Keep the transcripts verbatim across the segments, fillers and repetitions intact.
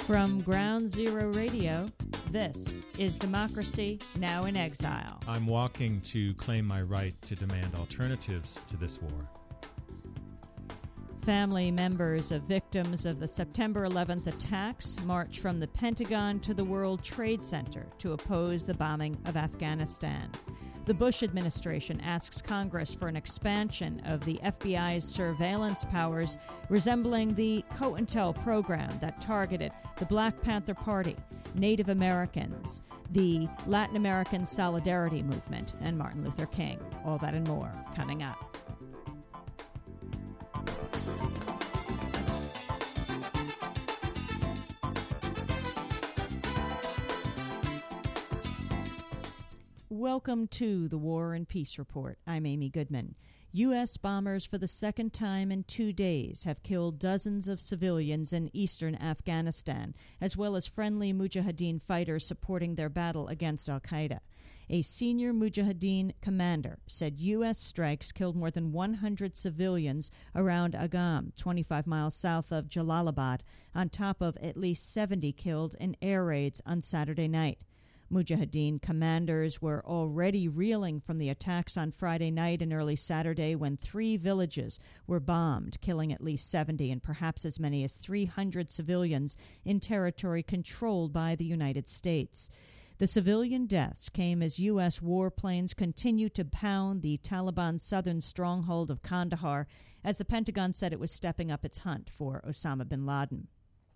From Ground Zero Radio, this is Democracy Now! In Exile. I'm walking to claim my right to demand alternatives to this war. Family members of victims of the September eleventh attacks march from the Pentagon to the World Trade Center to oppose the bombing of Afghanistan. The Bush administration asks Congress for an expansion of the F B I's surveillance powers, resembling the COINTEL program that targeted the Black Panther Party, Native Americans, the Latin American Solidarity Movement, and Martin Luther King. All that and more coming up. Welcome to the War and Peace Report. I'm Amy Goodman. U S bombers for the second time in two days have killed dozens of civilians in eastern Afghanistan, as well as friendly Mujahideen fighters supporting their battle against al-Qaeda. A senior Mujahideen commander said U S strikes killed more than one hundred civilians around Agam, twenty-five miles south of Jalalabad, on top of at least seventy killed in air raids on Saturday night. Mujahideen commanders were already reeling from the attacks on Friday night and early Saturday when three villages were bombed, killing at least seventy and perhaps as many as three hundred civilians in territory controlled by the United States. The civilian deaths came as U S warplanes continued to pound the Taliban southern stronghold of Kandahar, as the Pentagon said it was stepping up its hunt for Osama bin Laden.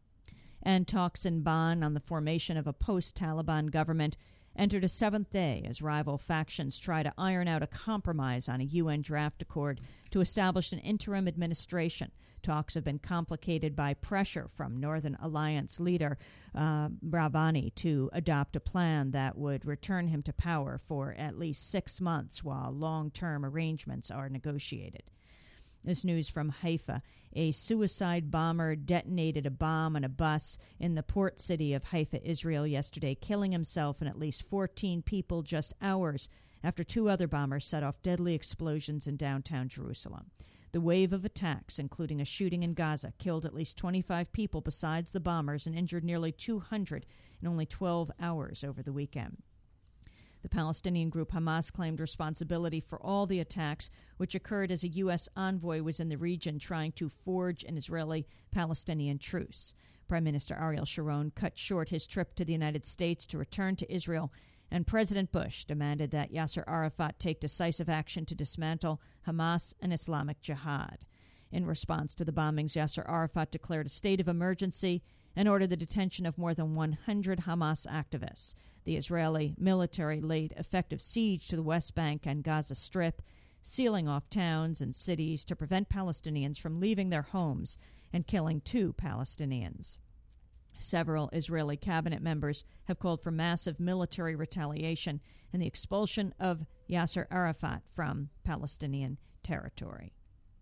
And talks in Bonn on the formation of a post-Taliban government entered a seventh day as rival factions try to iron out a compromise on a U N draft accord to establish an interim administration. Talks have been complicated by pressure from Northern Alliance leader uh, Rabbani to adopt a plan that would return him to power for at least six months while long-term arrangements are negotiated. This news from Haifa. A suicide bomber detonated a bomb on a bus in the port city of Haifa, Israel, yesterday, killing himself and at least fourteen people just hours after two other bombers set off deadly explosions in downtown Jerusalem. The wave of attacks, including a shooting in Gaza, killed at least twenty-five people besides the bombers and injured nearly two hundred in only twelve hours over the weekend. The Palestinian group Hamas claimed responsibility for all the attacks, which occurred as a U S envoy was in the region trying to forge an Israeli-Palestinian truce. Prime Minister Ariel Sharon cut short his trip to the United States to return to Israel, and President Bush demanded that Yasser Arafat take decisive action to dismantle Hamas and Islamic Jihad. In response to the bombings, Yasser Arafat declared a state of emergency and ordered the detention of more than one hundred Hamas activists. The Israeli military laid effective siege to the West Bank and Gaza Strip, sealing off towns and cities to prevent Palestinians from leaving their homes and killing two Palestinians. Several Israeli cabinet members have called for massive military retaliation and the expulsion of Yasser Arafat from Palestinian territory.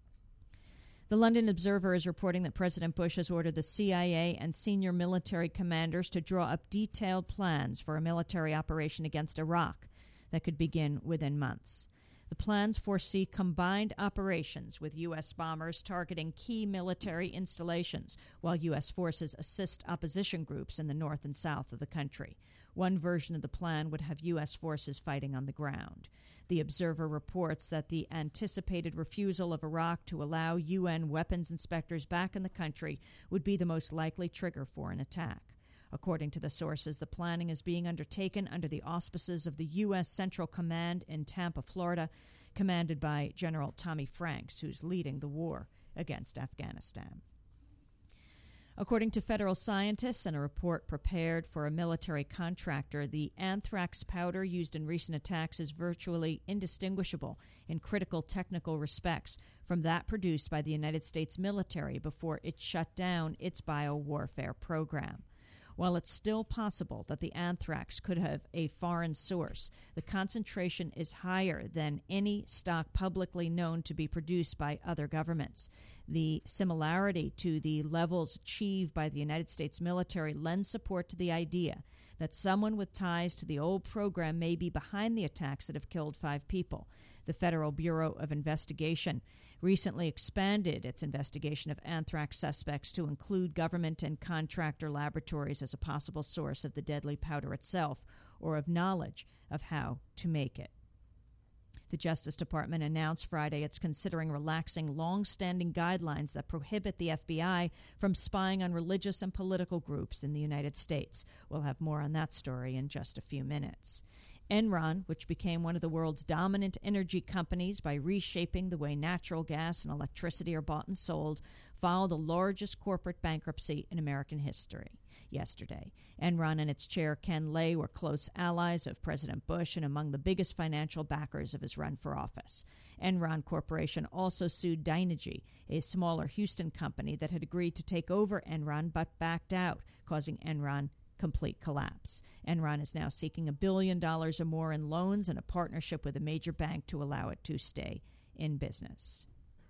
The London Observer is reporting that President Bush has ordered the C I A and senior military commanders to draw up detailed plans for a military operation against Iraq that could begin within months. The plans foresee combined operations with U S bombers targeting key military installations, while U S forces assist opposition groups in the north and south of the country. One version of the plan would have U S forces fighting on the ground. The Observer reports that the anticipated refusal of Iraq to allow U N weapons inspectors back in the country would be the most likely trigger for an attack. According to the sources, the planning is being undertaken under the auspices of the U S. Central Command in Tampa, Florida, commanded by General Tommy Franks, who's leading the war against Afghanistan. According to federal scientists and a report prepared for a military contractor, the anthrax powder used in recent attacks is virtually indistinguishable in critical technical respects from that produced by the United States military before it shut down its biowarfare program. While it's still possible that the anthrax could have a foreign source, the concentration is higher than any stock publicly known to be produced by other governments. The similarity to the levels achieved by the United States military lends support to the idea that someone with ties to the old program may be behind the attacks that have killed five people. The Federal Bureau of Investigation recently expanded its investigation of anthrax suspects to include government and contractor laboratories as a possible source of the deadly powder itself or of knowledge of how to make it. The Justice Department announced Friday it's considering relaxing long-standing guidelines that prohibit the F B I from spying on religious and political groups in the United States. We'll have more on that story in just a few minutes. Enron, which became one of the world's dominant energy companies by reshaping the way natural gas and electricity are bought and sold, filed the largest corporate bankruptcy in American history yesterday. Enron and its chair, Ken Lay, were close allies of President Bush and among the biggest financial backers of his run for office. Enron Corporation also sued Dynegy, a smaller Houston company that had agreed to take over Enron but backed out, causing Enron complete collapse. Enron is now seeking a billion dollars or more in loans and a partnership with a major bank to allow it to stay in business.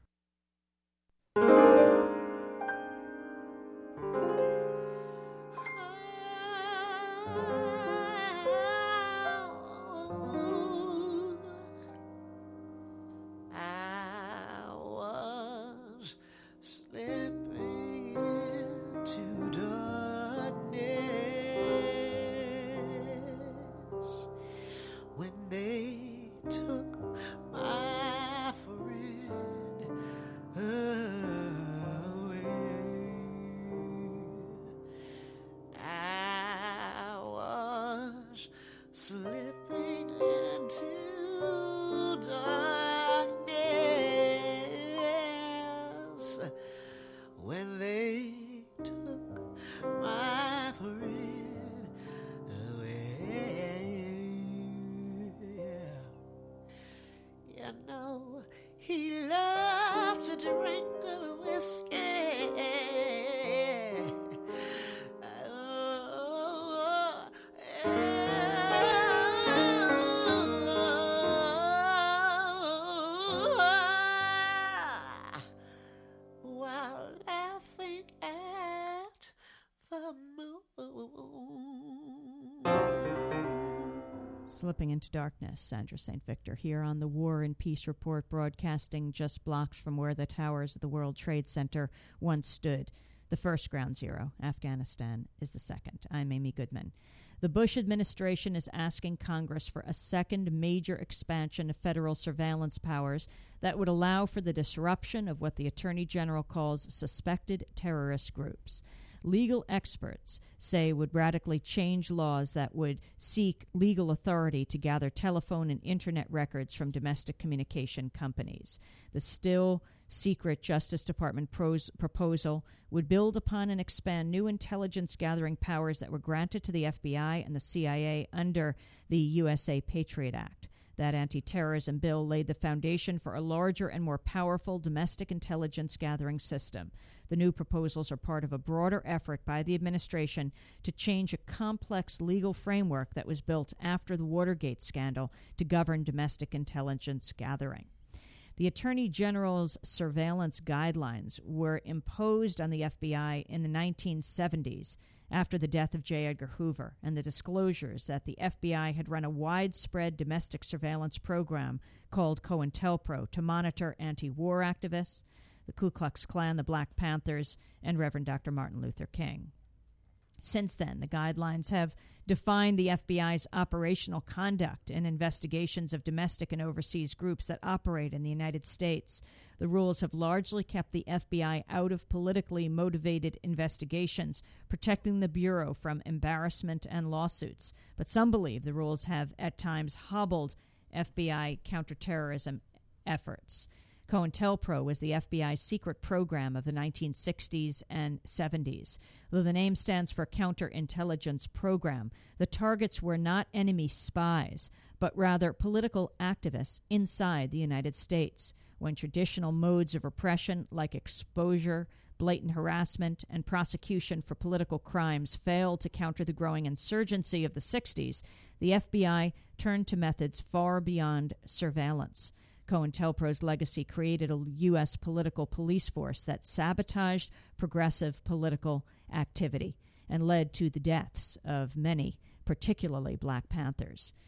Slipping into darkness, Sandra Saint Victor here on the War and Peace Report, broadcasting just blocks from where the towers of the World Trade Center once stood. The first ground zero, Afghanistan, is the second. I'm Amy Goodman. The Bush administration is asking Congress for a second major expansion of federal surveillance powers that would allow for the disruption of what the Attorney General calls suspected terrorist groups. Legal experts say would radically change laws that would seek legal authority to gather telephone and internet records from domestic communication companies. The still secret Justice Department pros- proposal would build upon and expand new intelligence gathering powers that were granted to the F B I and the C I A under the U S A Patriot Act. That anti-terrorism bill laid the foundation for a larger and more powerful domestic intelligence gathering system. The new proposals are part of a broader effort by the administration to change a complex legal framework that was built after the Watergate scandal to govern domestic intelligence gathering. The Attorney General's surveillance guidelines were imposed on the F B I in the nineteen seventies after the death of J. Edgar Hoover and the disclosures that the F B I had run a widespread domestic surveillance program called COINTELPRO to monitor anti-war activists, the Ku Klux Klan, the Black Panthers, and Reverend Doctor Martin Luther King. Since then, the guidelines have defined the F B I's operational conduct in investigations of domestic and overseas groups that operate in the United States. The rules have largely kept the F B I out of politically motivated investigations, protecting the Bureau from embarrassment and lawsuits. But some believe the rules have at times hobbled F B I counterterrorism efforts. COINTELPRO was the F B I's secret program of the nineteen sixties and seventies. Though the name stands for Counterintelligence Program, the targets were not enemy spies, but rather political activists inside the United States. When traditional modes of repression like exposure, blatant harassment, and prosecution for political crimes failed to counter the growing insurgency of the sixties, the F B I turned to methods far beyond surveillance. COINTELPRO's legacy created a U S political police force that sabotaged progressive political activity and led to the deaths of many, particularly Black Panthers.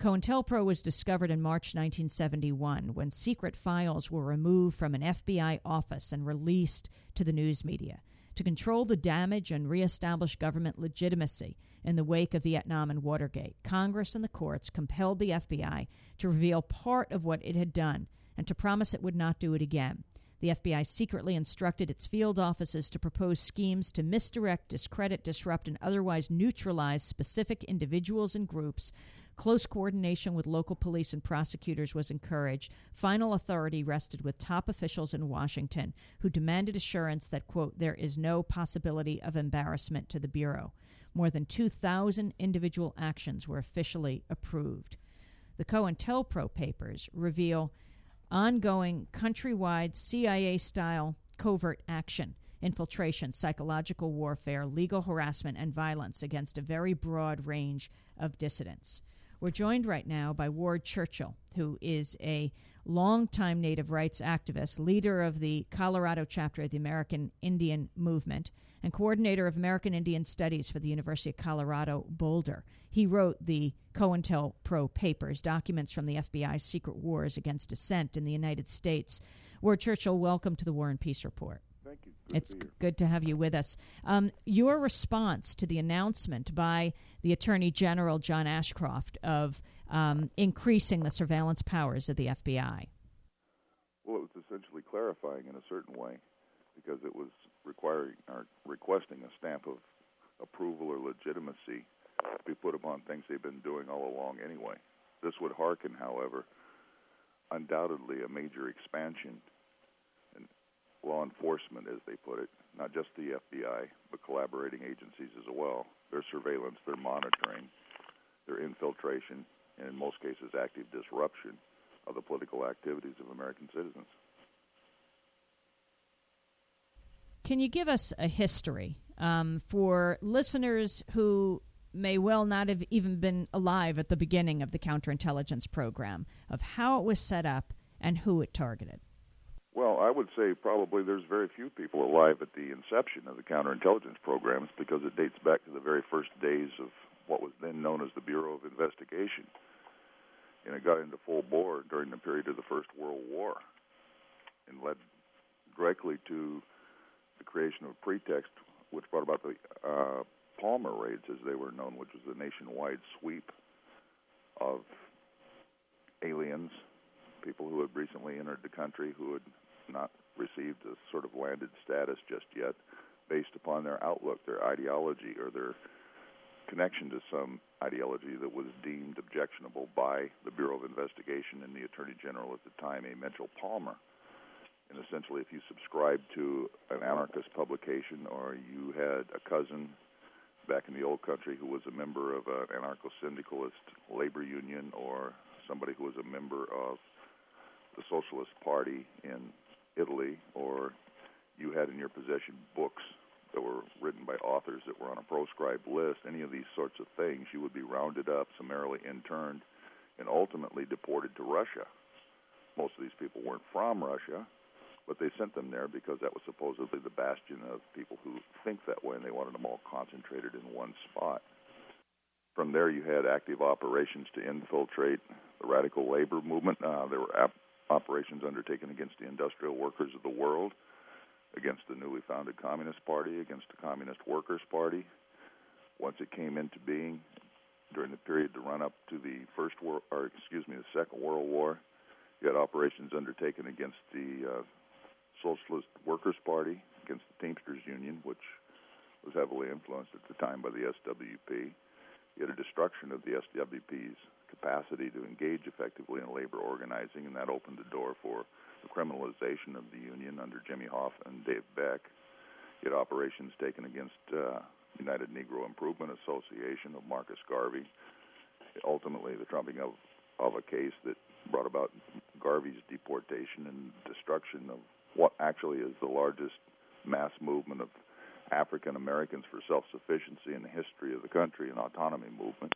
COINTELPRO was discovered in March nineteen seventy-one when secret files were removed from an F B I office and released to the news media. To control the damage and reestablish government legitimacy in the wake of Vietnam and Watergate, Congress and the courts compelled the F B I to reveal part of what it had done and to promise it would not do it again. The F B I secretly instructed its field offices to propose schemes to misdirect, discredit, disrupt, and otherwise neutralize specific individuals and groups. Close coordination with local police and prosecutors was encouraged. Final authority rested with top officials in Washington, who demanded assurance that, quote, there is no possibility of embarrassment to the Bureau. More than two thousand individual actions were officially approved. The COINTELPRO papers reveal ongoing countrywide C I A-style covert action, infiltration, psychological warfare, legal harassment, and violence against a very broad range of dissidents. We're joined right now by Ward Churchill, who is a longtime native rights activist, leader of the Colorado chapter of the American Indian Movement, and coordinator of American Indian Studies for the University of Colorado, Boulder. He wrote the COINTELPRO papers, documents from the F B I's secret wars against dissent in the United States. Ward Churchill, welcome to the War and Peace Report. Thank you. Good it's to be here. good to have you with us. Um, your response to the announcement by the Attorney General, John Ashcroft, of um, increasing the surveillance powers of the F B I? Well, it was essentially clarifying in a certain way because it was requiring or requesting a stamp of approval or legitimacy to be put upon things they've been doing all along anyway. This would hearken, however, undoubtedly a major expansion in law enforcement, as they put it, not just the F B I, but collaborating agencies as well. Their surveillance, their monitoring, their infiltration, and in most cases active disruption of the political activities of American citizens. Can you give us a history um, for listeners who may well not have even been alive at the beginning of the counterintelligence program, of how it was set up and who it targeted? Well, I would say probably there's very few people alive at the inception of the counterintelligence programs because it dates back to the very first days of what was then known as the Bureau of Investigation. And it got into full bore during the period of the First World War and led directly to the creation of a pretext which brought about the uh, Palmer raids, as they were known, which was the nationwide sweep of aliens, people who had recently entered the country who had not received a sort of landed status just yet, based upon their outlook, their ideology, or their connection to some ideology that was deemed objectionable by the Bureau of Investigation and the Attorney General at the time, A. Mitchell Palmer. And essentially, if you subscribed to an anarchist publication or you had a cousin back in the old country who was a member of an anarcho-syndicalist labor union or somebody who was a member of the Socialist Party in Italy, or you had in your possession books that were written by authors that were on a proscribed list, any of these sorts of things, you would be rounded up, summarily interned, and ultimately deported to Russia. Most of these people weren't from Russia, but they sent them there because that was supposedly the bastion of people who think that way, and they wanted them all concentrated in one spot. From there, you had active operations to infiltrate the radical labor movement. Uh, there were ap- operations undertaken against the industrial workers of the world, against the newly founded Communist Party, against the Communist Workers' Party. Once it came into being, during the period to run up to the first world, or excuse me, the Second World War, you had operations undertaken against the uh, Socialist Workers' Party, against the Teamsters Union, which was heavily influenced at the time by the S W P. You had a destruction of the S W P's capacity to engage effectively in labor organizing, and that opened the door for the criminalization of the union under Jimmy Hoffa and Dave Beck. You had operations taken against uh, United Negro Improvement Association of Marcus Garvey. Ultimately, the trumping of, of a case that brought about Garvey's deportation and destruction of what actually is the largest mass movement of African Americans for self-sufficiency in the history of the country, an autonomy movement,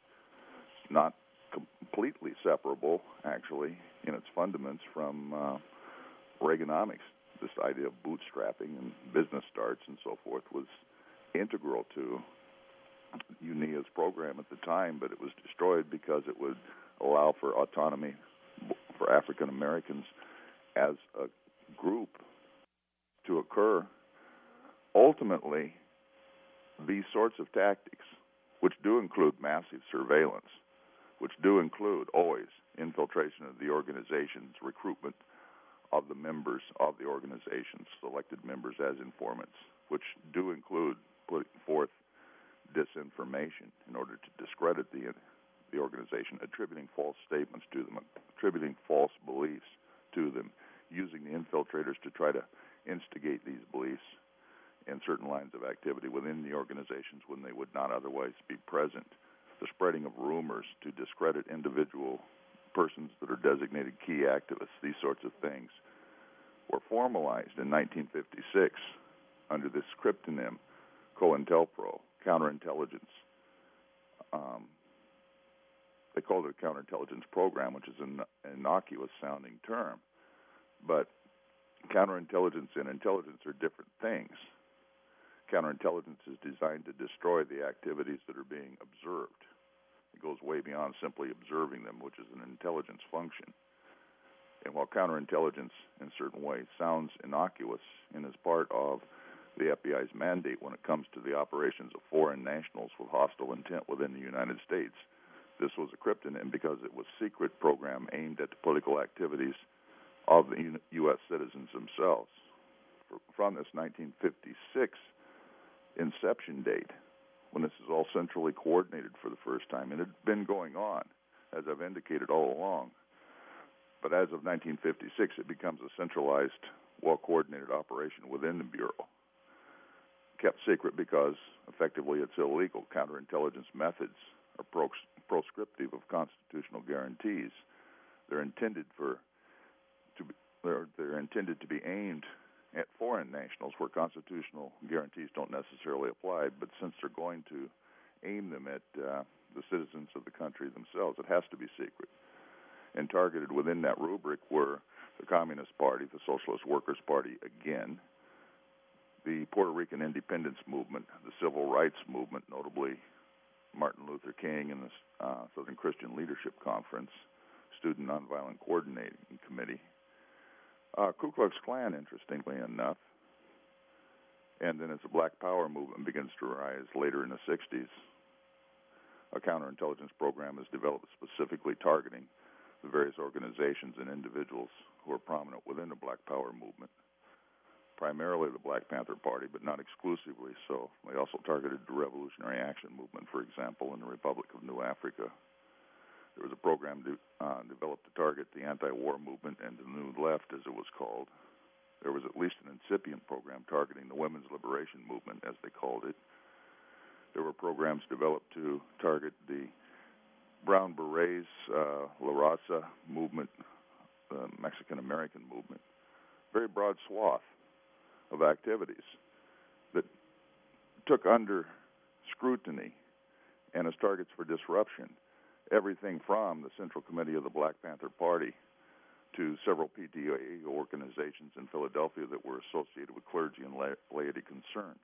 not completely separable, actually, in its fundaments from uh, Reaganomics. This idea of bootstrapping and business starts and so forth was integral to U N I A's program at the time, but it was destroyed because it would allow for autonomy for African Americans as a group to occur. Ultimately, these sorts of tactics, which do include massive surveillance, which do include always infiltration of the organizations, recruitment of the members of the organizations, selected members as informants, which do include putting forth disinformation in order to discredit the the organization, attributing false statements to them, attributing false beliefs to them, using the infiltrators to try to instigate these beliefs in certain lines of activity within the organizations when they would not otherwise be present, the spreading of rumors to discredit individual persons that are designated key activists. These sorts of things were formalized in nineteen fifty-six under this cryptonym, COINTELPRO, counterintelligence. Um, they called it a counterintelligence program, which is an innocuous-sounding term. But counterintelligence and intelligence are different things. Counterintelligence is designed to destroy the activities that are being observed. It goes way beyond simply observing them, which is an intelligence function. And while counterintelligence, in certain ways, sounds innocuous and is part of the F B I's mandate when it comes to the operations of foreign nationals with hostile intent within the United States, this was a cryptonym because it was a secret program aimed at the political activities of the U S citizens themselves. From this nineteen fifty-six inception date, when this is all centrally coordinated for the first time, and it had been going on, as I've indicated all along, but as of nineteen fifty-six, it becomes a centralized, well-coordinated operation within the Bureau. Kept secret because, effectively, it's illegal. Counterintelligence methods are pro- proscriptive of constitutional guarantees. They're intended for to be, they're, they're intended to be aimed at foreign nationals where constitutional guarantees don't necessarily apply, but since they're going to aim them at uh, the citizens of the country themselves, it has to be secret. And targeted within that rubric were the Communist Party, the Socialist Workers' Party again, the Puerto Rican independence movement, the Civil Rights movement, notably Martin Luther King and the uh, Southern Christian Leadership Conference, Student Nonviolent Coordinating Committee, uh, Ku Klux Klan, interestingly enough, and then as the Black Power movement begins to rise later in the sixties, a counterintelligence program is developed specifically targeting the various organizations and individuals who are prominent within the Black Power movement, primarily the Black Panther Party, but not exclusively so. They also targeted the Revolutionary Action Movement, for example, in the Republic of New Africa. There was a program to, uh, developed to target the anti-war movement and the New Left, as it was called. There was at least an incipient program targeting the Women's Liberation Movement, as they called it. There were programs developed to target the Brown Berets, uh, La Raza movement, the Mexican-American movement. Very broad swath of activities that took under scrutiny and as targets for disruption everything from the Central Committee of the Black Panther Party to several P T A organizations in Philadelphia that were associated with clergy and la- laity concerned.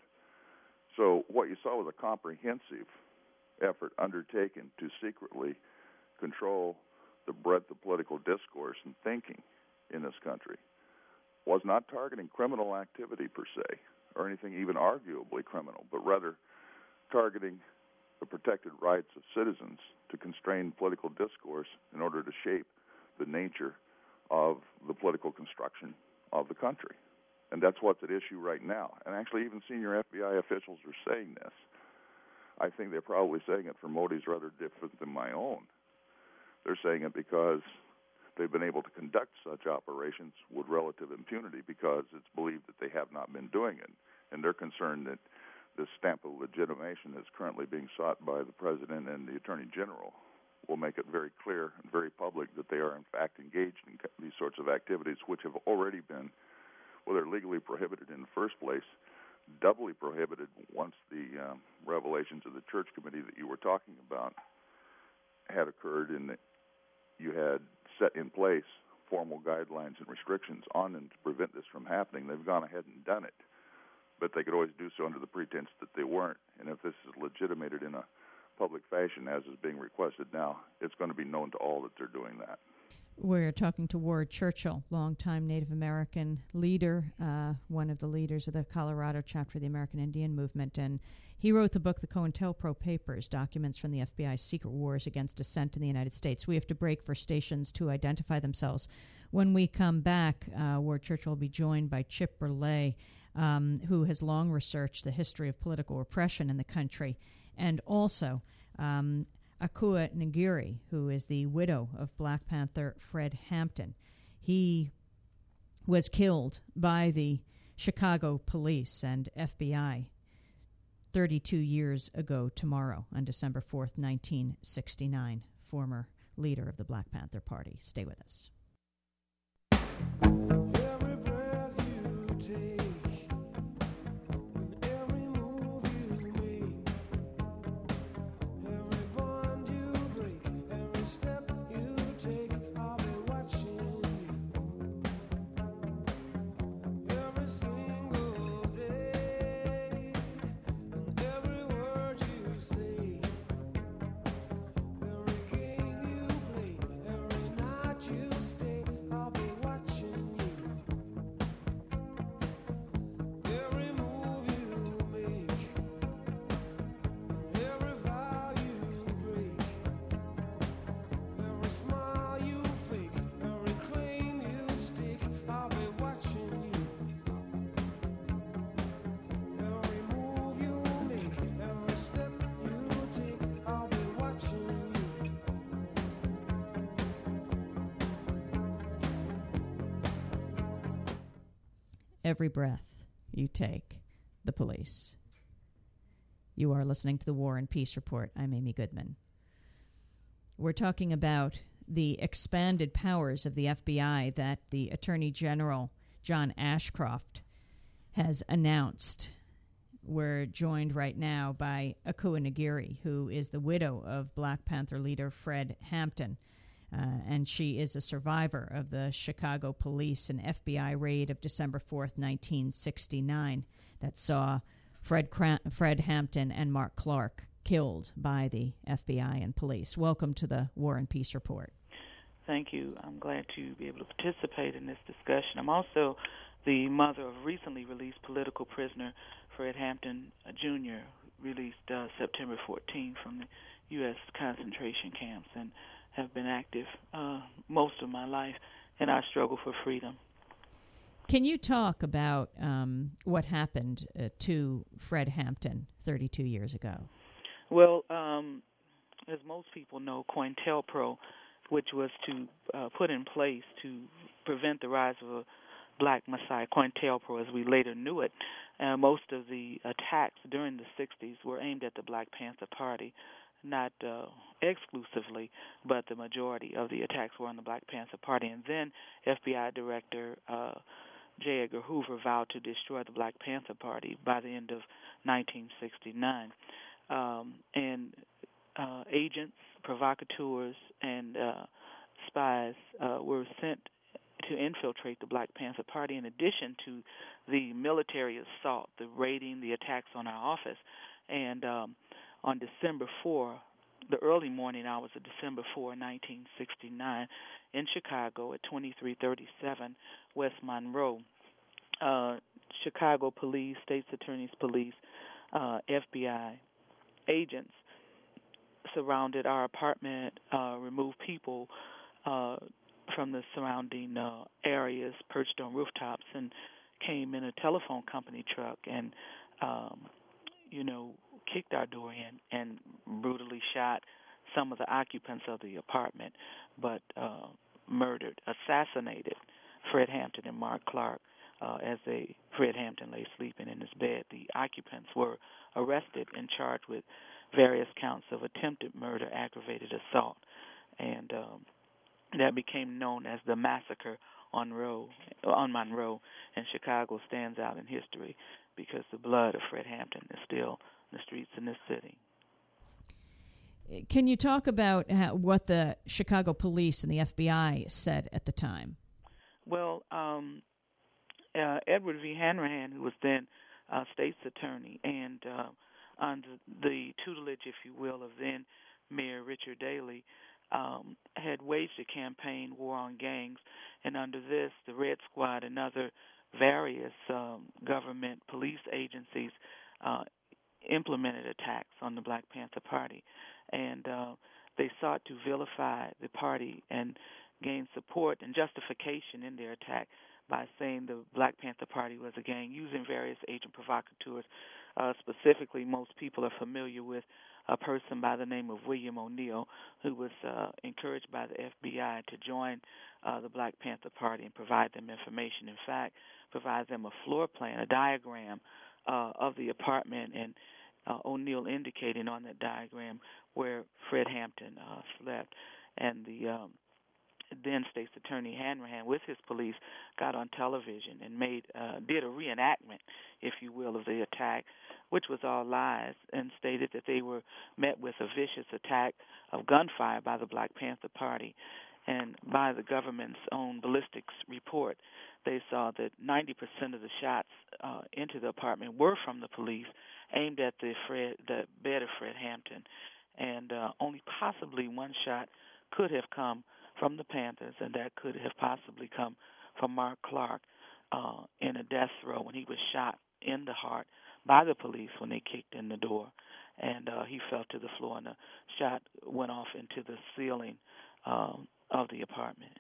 So what you saw was a comprehensive effort undertaken to secretly control the breadth of political discourse and thinking in this country. Was not targeting criminal activity per se, or anything even arguably criminal, but rather targeting the protected rights of citizens to constrain political discourse in order to shape the nature of the political construction of the country. And that's what's at issue right now. And actually even senior F B I officials are saying this. I think they're probably saying it for motives rather different than my own. They're saying it because they've been able to conduct such operations with relative impunity because it's believed that they have not been doing it. And they're concerned that this stamp of legitimation that's currently being sought by the President and the Attorney General will make it very clear and very public that they are in fact engaged in these sorts of activities, which have already been, well, they're legally prohibited in the first place, doubly prohibited once the um, revelations of the Church Committee that you were talking about had occurred, and that you had set in place formal guidelines and restrictions on them to prevent this from happening. They've gone ahead and done it. but they could always do so under the pretense that they weren't. And if this is legitimated in a public fashion, as is being requested now, it's going to be known to all that they're doing that. We're talking to Ward Churchill, longtime Native American leader, uh, one of the leaders of the Colorado chapter of the American Indian Movement, and he wrote the book, The COINTELPRO Papers, Documents from the F B I's Secret Wars Against Dissent in the United States. We have to break for stations to identify themselves. When we come back, uh, Ward Churchill will be joined by Chip Burleigh, um, who has long researched the history of political repression in the country, and also um, Akua Ngiri, who is the widow of Black Panther Fred Hampton. He was killed by the Chicago police and F B I thirty-two years ago tomorrow, on December fourth, nineteen sixty-nine, former leader of the Black Panther Party. Stay with us. Every breath you take, and every move you make, every bond you break, every step you take, I'll be watching you. Every single day, and every word you say, every game you play, every night you stay, I'll be watching you. Every move you make, every vow you break, every smile you fake, every claim you stake, I'll be watching you. Every move you make, every step you take, I'll be watching you. Every breath you take, the police. You are listening to the War and Peace Report. I'm Amy Goodman. We're talking about the expanded powers of the F B I that the Attorney General, John Ashcroft, has announced. We're joined right now by Akua Ngiri, who is the widow of Black Panther leader Fred Hampton. Uh, and she is a survivor of the Chicago police and F B I raid of December fourth, nineteen sixty-nine, that saw Fred Cra- Fred Hampton and Mark Clark killed by the F B I and police. Welcome to the War and Peace Report. Thank you. I'm glad to be able to participate in this discussion. I'm also the mother of recently released political prisoner Fred Hampton uh, Junior, released uh, September fourteenth from the U S concentration camps, and have been active uh, most of my life in our struggle for freedom. Can you talk about um, what happened uh, to Fred Hampton thirty-two years ago? Well, um, as most people know, COINTELPRO, which was to uh, put in place to prevent the rise of a black messiah, COINTELPRO as we later knew it, uh, most of the attacks during the sixties were aimed at the Black Panther Party. Not uh, exclusively, but the majority of the attacks were on the Black Panther Party. And then F B I Director uh, J. Edgar Hoover vowed to destroy the Black Panther Party by the end of nineteen sixty-nine. Um, and uh, agents, provocateurs, and uh, spies uh, were sent to infiltrate the Black Panther Party, in addition to the military assault, the raiding, the attacks on our office. And um, on December fourth, the early morning hours of December fourth, nineteen sixty-nine, in Chicago at twenty-three thirty-seven West Monroe, uh, Chicago police, State's Attorney's Police, uh, F B I agents surrounded our apartment, uh, removed people uh, from the surrounding uh, areas, perched on rooftops, and came in a telephone company truck and, um, you know, kicked our door in and brutally shot some of the occupants of the apartment, but uh, murdered, assassinated Fred Hampton and Mark Clark uh, as they Fred Hampton lay sleeping in his bed. The occupants were arrested and charged with various counts of attempted murder, aggravated assault, and um, that became known as the massacre on Monroe, on Monroe, and Chicago stands out in history because the blood of Fred Hampton is still in the streets in this city. Can you talk about how, what the Chicago police and the F B I said at the time? Well, um, uh, Edward V. Hanrahan, who was then uh, state's attorney, and uh, under the tutelage, if you will, of then Mayor Richard Daley, um, had waged a campaign, War on Gangs, and under this, the Red Squad and other various um, government police agencies uh, implemented attacks on the Black Panther Party, and uh, they sought to vilify the party and gain support and justification in their attack by saying the Black Panther Party was a gang, using various agent provocateurs. Uh, specifically, most people are familiar with a person by the name of William O'Neill, who was uh, encouraged by the F B I to join uh, the Black Panther Party and provide them information. In fact, provide them a floor plan, a diagram uh, of the apartment, and uh, O'Neill indicating on that diagram where Fred Hampton uh, slept. And the um, then State's Attorney Hanrahan, with his police, got on television and made uh, did a reenactment, if you will, of the attack, which was all lies, and stated that they were met with a vicious attack of gunfire by the Black Panther Party. And by the government's own ballistics report, they saw that ninety percent of the shots uh, into the apartment were from the police, aimed at the Fred, the bed of Fred Hampton, and uh, only possibly one shot could have come from the Panthers, and that could have possibly come from Mark Clark uh, in a death throw when he was shot in the heart by the police when they kicked in the door, and uh, he fell to the floor, and the shot went off into the ceiling um, of the apartment.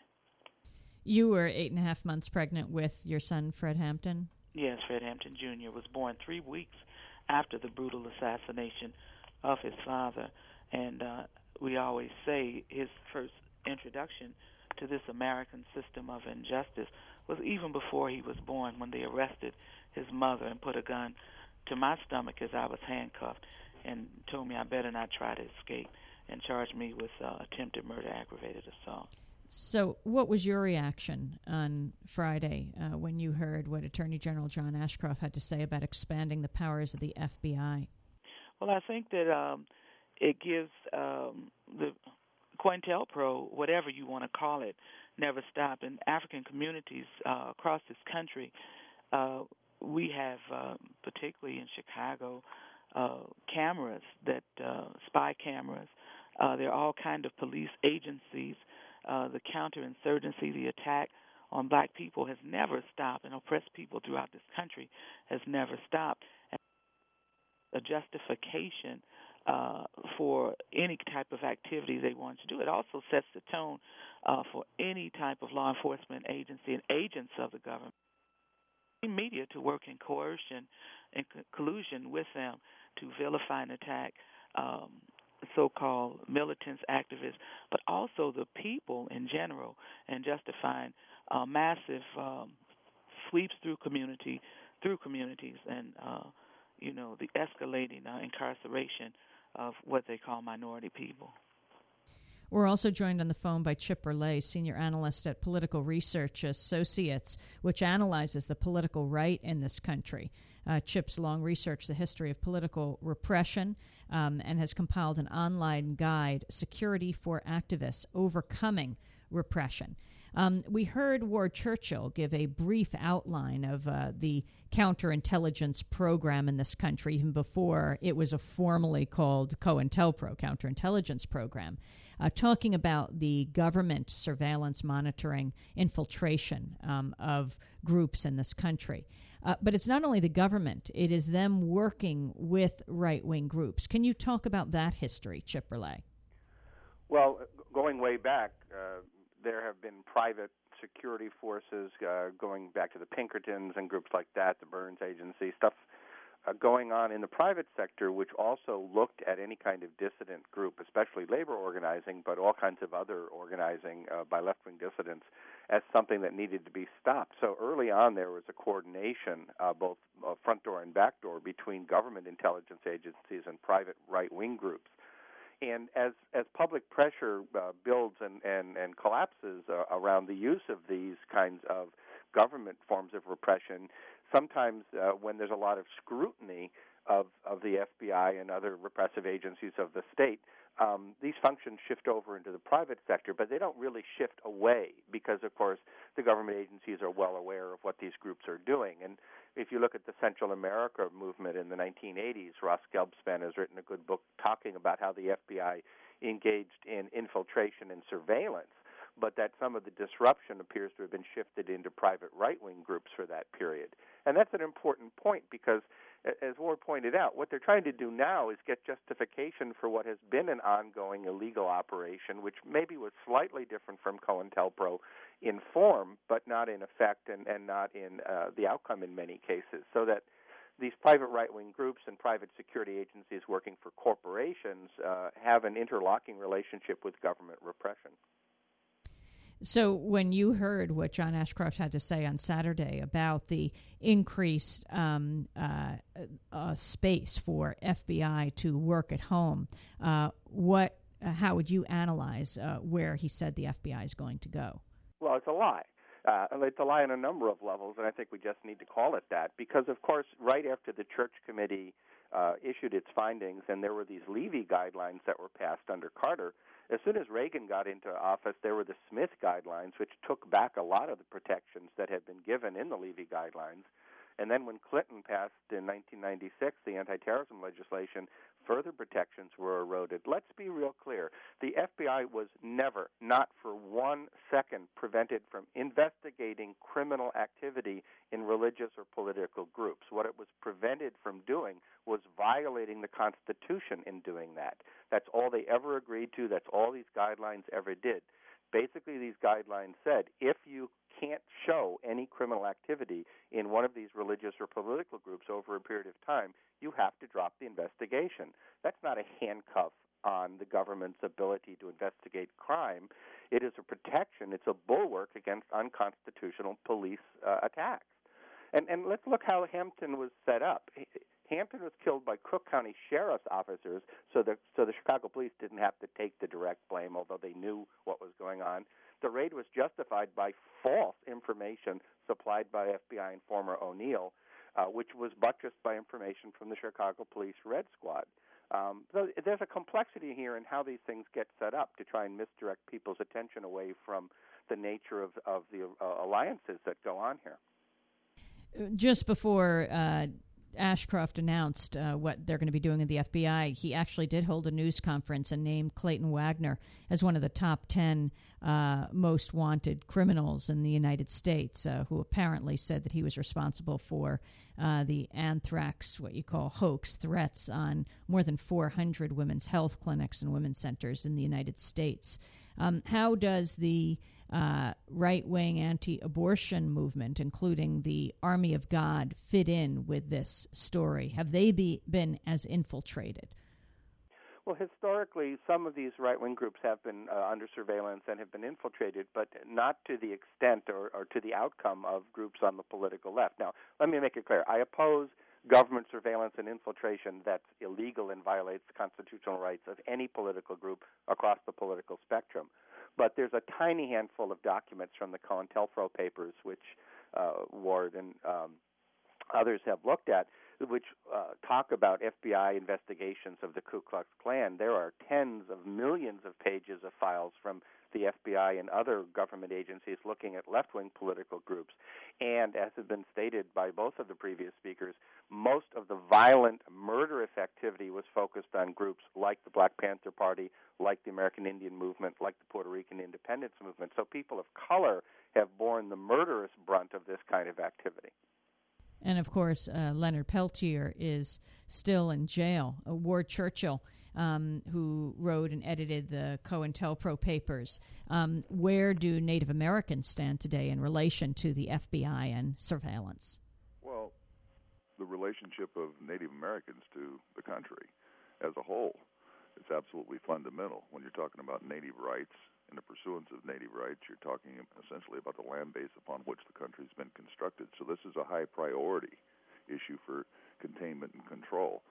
You were eight and a half months pregnant with your son, Fred Hampton? Yes, Fred Hampton Junior was born three weeks after the brutal assassination of his father, and uh, we always say his first introduction to this American system of injustice was even before he was born, when they arrested his mother and put a gun to my stomach as I was handcuffed and told me I better not try to escape and charged me with uh, attempted murder, aggravated assault. So what was your reaction on Friday uh, when you heard what Attorney General John Ashcroft had to say about expanding the powers of the F B I? Well, I think that um, it gives um, the COINTELPRO, whatever you want to call it, never stop. In African communities uh, across this country, uh, we have, uh, particularly in Chicago, uh, cameras, that uh, spy cameras. Uh, there are all kinds of police agencies. Uh, the counterinsurgency, the attack on black people has never stopped, and oppressed people throughout this country has never stopped. And a justification Uh, for any type of activity they want to do. It also sets the tone uh, for any type of law enforcement agency and agents of the government, media, to work in coercion and co- collusion with them to vilify and attack um, so-called militants, activists, but also the people in general, and justifying uh, massive um, sweeps through community, through communities, and uh, you know, the escalating uh, incarceration of what they call minority people. We're also joined on the phone by Chip Berlay, senior analyst at Political Research Associates, which analyzes the political right in this country. Uh, Chip's long researched the history of political repression um, and has compiled an online guide, Security for Activists, Overcoming Repression. Um, we heard Ward Churchill give a brief outline of uh, the counterintelligence program in this country, even before it was a formally called COINTELPRO, Counterintelligence Program, uh, talking about the government surveillance, monitoring, infiltration um, of groups in this country. Uh, but it's not only the government, it is them working with right-wing groups. Can you talk about that history, Chip Berlay? Well, going way back, uh, there have been private security forces uh, going back to the Pinkertons and groups like that, the Burns Agency, stuff uh, going on in the private sector, which also looked at any kind of dissident group, especially labor organizing, but all kinds of other organizing uh, by left-wing dissidents, as something that needed to be stopped. So early on there was a coordination, uh, both uh, front door and back door, between government intelligence agencies and private right-wing groups. And as as public pressure uh, builds and, and, and collapses uh, around the use of these kinds of government forms of repression, sometimes uh, when there's a lot of scrutiny of, of the F B I and other repressive agencies of the state, um, these functions shift over into the private sector, but they don't really shift away because, of course, the government agencies are well aware of what these groups are doing. And if you look at the Central America movement in the nineteen eighties, Ross Gelbspan has written a good book talking about how the F B I engaged in infiltration and surveillance, but that some of the disruption appears to have been shifted into private right-wing groups for that period. And that's an important point because, as Ward pointed out, what they're trying to do now is get justification for what has been an ongoing illegal operation, which maybe was slightly different from COINTELPRO in form, but not in effect and, and not in uh, the outcome in many cases. So that these private right-wing groups and private security agencies working for corporations uh, have an interlocking relationship with government repression. So when you heard what John Ashcroft had to say on Saturday about the increased um, uh, uh, space for F B I to work at home, uh, what, uh, how would you analyze uh, where he said the F B I is going to go? Well, it's a lie. Uh, it's a lie on a number of levels, and I think we just need to call it that because, of course, right after the Church Committee uh, issued its findings and there were these Levy guidelines that were passed under Carter, as soon as Reagan got into office, there were the Smith guidelines, which took back a lot of the protections that had been given in the Levy guidelines. And then when Clinton passed in nineteen ninety-six the anti-terrorism legislation, further protections were eroded. Let's be real clear. The F B I was never, not for one second, prevented from investigating criminal activity in religious or political groups. What it was prevented from doing was violating the Constitution in doing that. That's all they ever agreed to. That's all these guidelines ever did. Basically, these guidelines said if you can't show any criminal activity in one of these religious or political groups over a period of time, you have to drop the investigation. That's not a handcuff on the government's ability to investigate crime. It is a protection. It's a bulwark against unconstitutional police uh, attacks. And, and let's look how Hampton was set up. Hampton was killed by Cook County Sheriff's officers, so the, so the Chicago police didn't have to take the direct blame, although they knew what was going on. The raid was justified by false information supplied by F B I informer O'Neill, uh, which was buttressed by information from the Chicago Police Red Squad. Um, so there's a complexity here in how these things get set up to try and misdirect people's attention away from the nature of, of the uh, alliances that go on here. Just before uh, Ashcroft announced uh, what they're going to be doing in the F B I, he actually did hold a news conference and named Clayton Wagner as one of the top ten uh, most wanted criminals in the United States, uh, who apparently said that he was responsible for uh, the anthrax, what you call hoax, threats on more than four hundred women's health clinics and women's centers in the United States. Um, how does the uh, right-wing anti-abortion movement, including the Army of God, fit in with this story? Have they be, been as infiltrated? Well, historically, some of these right-wing groups have been uh, under surveillance and have been infiltrated, but not to the extent or, or to the outcome of groups on the political left. Now, let me make it clear. I oppose government surveillance and infiltration that's illegal and violates the constitutional rights of any political group across the political spectrum. But there's a tiny handful of documents from the COINTELPRO papers, which uh, Ward and um, others have looked at, which uh, talk about F B I investigations of the Ku Klux Klan. There are tens of millions of pages of files from the F B I and other government agencies looking at left-wing political groups. And as has been stated by both of the previous speakers, most of the violent, murderous activity was focused on groups like the Black Panther Party, like the American Indian Movement, like the Puerto Rican Independence Movement. So people of color have borne the murderous brunt of this kind of activity. And, of course, uh, Leonard Peltier is still in jail. Uh, Ward Churchill, um, who wrote and edited the COINTELPRO papers. Um, where do Native Americans stand today in relation to the F B I and surveillance? Well, the relationship of Native Americans to the country as a whole is absolutely fundamental. When you're talking about native rights and the pursuance of native rights, you're talking essentially about the land base upon which the country's been constructed. So this is a high priority issue for containment and control.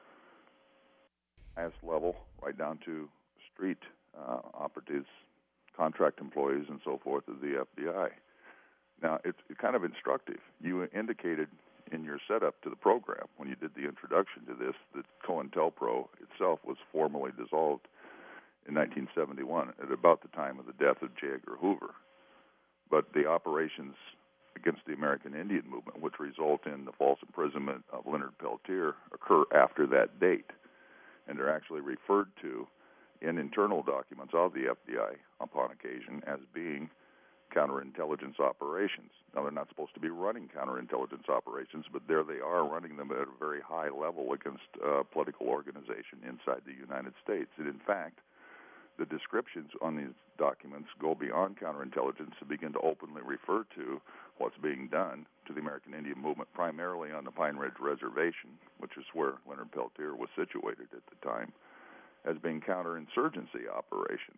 Highest level, right down to street uh, operatives, contract employees, and so forth of the F B I. Now, it's kind of instructive. You indicated in your setup to the program, when you did the introduction to this, that COINTELPRO itself was formally dissolved in nineteen seventy-one, at about the time of the death of J. Edgar Hoover. But the operations against the American Indian movement, which result in the false imprisonment of Leonard Peltier, occur after that date. And they're actually referred to in internal documents of the F B I upon occasion as being counterintelligence operations. Now, they're not supposed to be running counterintelligence operations, but there they are running them at a very high level against a political organization inside the United States. And in fact, the descriptions on these documents go beyond counterintelligence and begin to openly refer to what's being done to the American Indian movement, primarily on the Pine Ridge Reservation, which is where Leonard Peltier was situated at the time, as being counterinsurgency operations.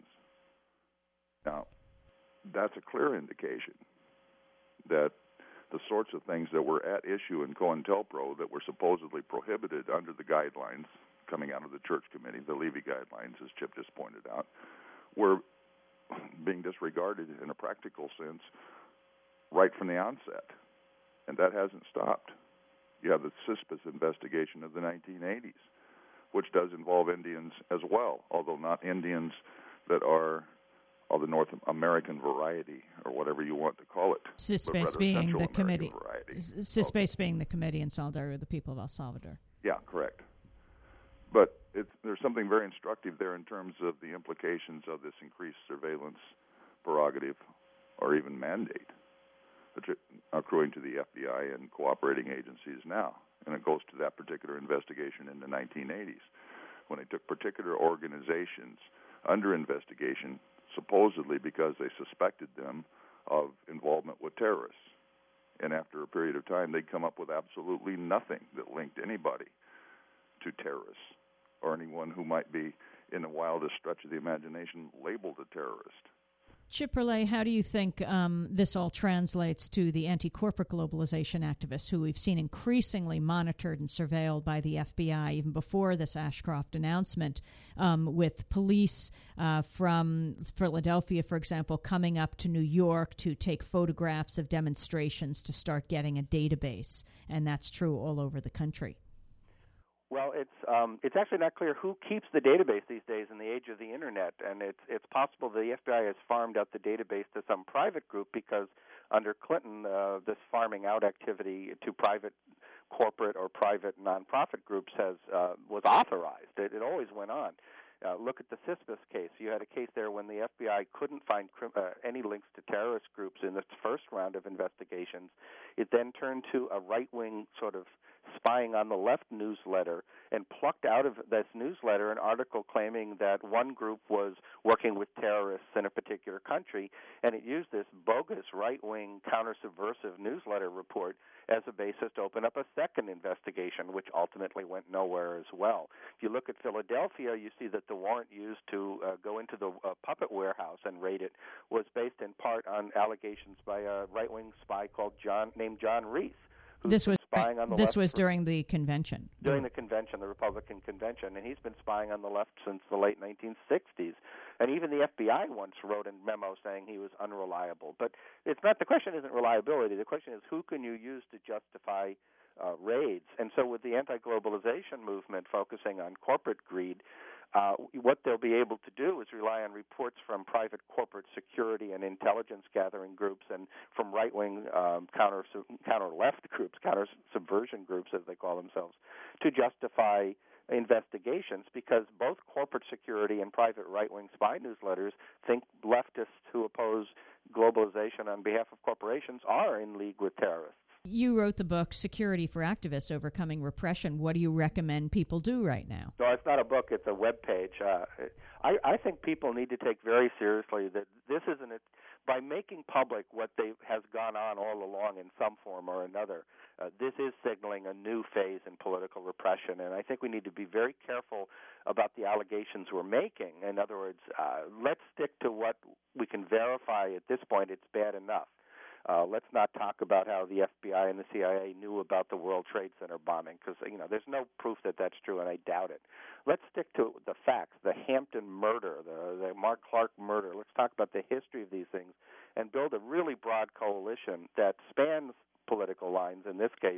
Now, that's a clear indication that the sorts of things that were at issue in COINTELPRO that were supposedly prohibited under the guidelines coming out of the Church Committee, the Levy guidelines, as Chip just pointed out, were being disregarded in a practical sense right from the onset. And that hasn't stopped. You have the CISPAS investigation of the nineteen eighties, which does involve Indians as well, although not Indians that are of the North American variety, or whatever you want to call it. CISPAS being Central the committee. Variety. CISPAS okay. being the Committee in Solidarity with the People of El Salvador. Yeah, correct. But it's, there's something very instructive there in terms of the implications of this increased surveillance prerogative or even mandate accruing to the F B I and cooperating agencies now. And it goes to that particular investigation in the nineteen eighties, when they took particular organizations under investigation, supposedly because they suspected them of involvement with terrorists. And after a period of time, they'd come up with absolutely nothing that linked anybody to terrorists or anyone who might be, in the wildest stretch of the imagination, labeled a terrorist. Chip Berlet, how do you think um, this all translates to the anti-corporate globalization activists who we've seen increasingly monitored and surveilled by the F B I even before this Ashcroft announcement, um, with police uh, from Philadelphia, for example, coming up to New York to take photographs of demonstrations to start getting a database, and that's true all over the country? Well, it's um, it's actually not clear who keeps the database these days in the age of the Internet, and it's it's possible the F B I has farmed out the database to some private group because under Clinton, uh, this farming out activity to private corporate or private nonprofit groups has uh, was authorized. It, it always went on. Uh, look at the CISPAS case. You had a case there when the F B I couldn't find crim- uh, any links to terrorist groups in the first round of investigations. It then turned to a right-wing sort of spying on the left newsletter and plucked out of this newsletter an article claiming that one group was working with terrorists in a particular country, and it used this bogus right-wing counter-subversive newsletter report as a basis to open up a second investigation, which ultimately went nowhere as well. If you look at Philadelphia, you see that the warrant used to uh, go into the uh, puppet warehouse and raid it was based in part on allegations by a right-wing spy called John named John Reese. This was spying on the this left was for, during the convention. during the convention, the Republican convention, and he's been spying on the left since the late nineteen sixties. And even the F B I once wrote a memo saying he was unreliable. But it's not the question isn't reliability. The question is who can you use to justify uh, raids? And so with the anti-globalization movement focusing on corporate greed, Uh, what they'll be able to do is rely on reports from private corporate security and intelligence gathering groups and from right-wing um, counter counter left groups, counter subversion groups, as they call themselves, to justify investigations, because both corporate security and private right-wing spy newsletters think leftists who oppose globalization on behalf of corporations are in league with terrorists. You wrote the book Security for Activists, Overcoming Repression. What do you recommend people do right now? No, it's not a book. It's a web page. Uh, I, I think people need to take very seriously that this isn't it. By making public what they, has gone on all along in some form or another, uh, this is signaling a new phase in political repression, and I think we need to be very careful about the allegations we're making. In other words, uh, let's stick to what we can verify at this point. It's bad enough. Uh, let's not talk about how the F B I and the C I A knew about the World Trade Center bombing, because you know there's no proof that that's true, and I doubt it. Let's stick to the facts: the Hampton murder, the, the Mark Clark murder. Let's talk about the history of these things, and build a really broad coalition that spans political lines. In this case,